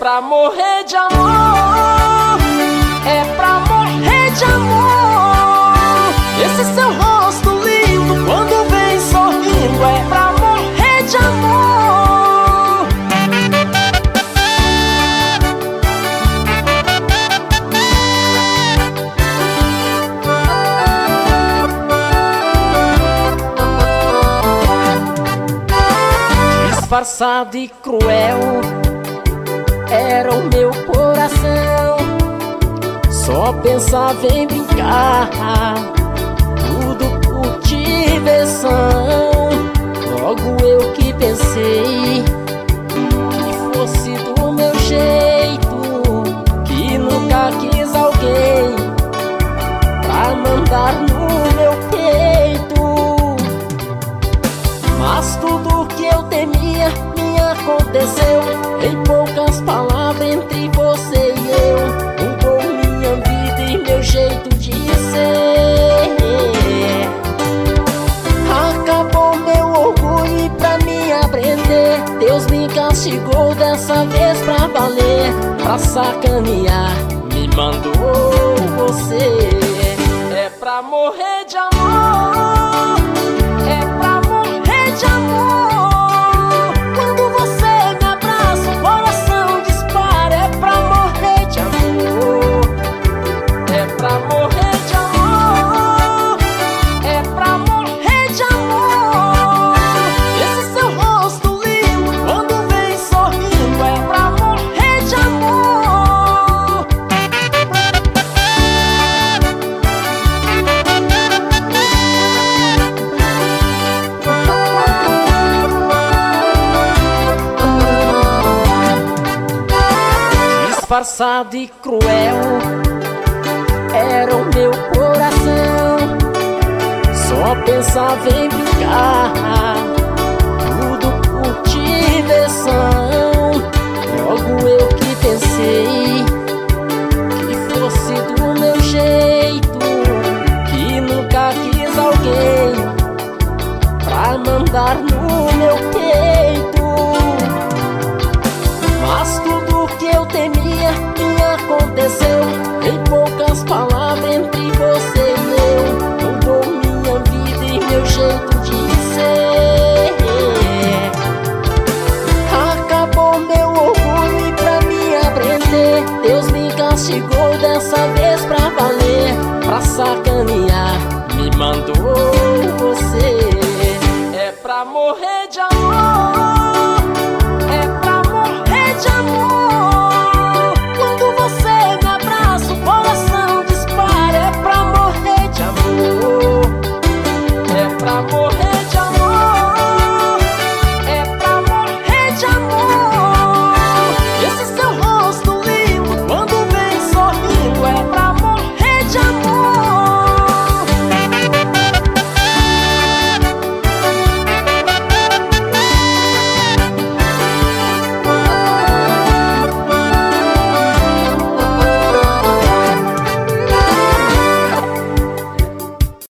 pra morrer de amor, é pra morrer de amor. Esse seu rosto lindo quando vem sorrindo é pra morrer de amor. Disfarçado e cruel era o meu coração, só pensava em brincar, tudo por diversão. Logo eu que pensei que fosse do meu jeito, que nunca quis alguém pra mandar no meu peito. Mas tudo que eu temia me aconteceu. Em poucas palavras, entre você e eu, mudou minha vida e meu jeito de ser. Acabou meu orgulho e pra me aprender, Deus me castigou dessa vez pra valer. Pra sacanear, me mandou você. É pra morrer de amor, é pra morrer de amor. Quando você me abraça, o coração dispara. É pra morrer de amor, é pra morrer de amor, é pra morrer de amor. Esse seu rosto lindo quando vem sorrindo é pra morrer de amor. Disfarçado e cruel era o meu coração, só pensava em brincar, tudo por diversão. Logo eu que pensei que fosse do meu jeito, que nunca quis alguém pra mandar no meu peito.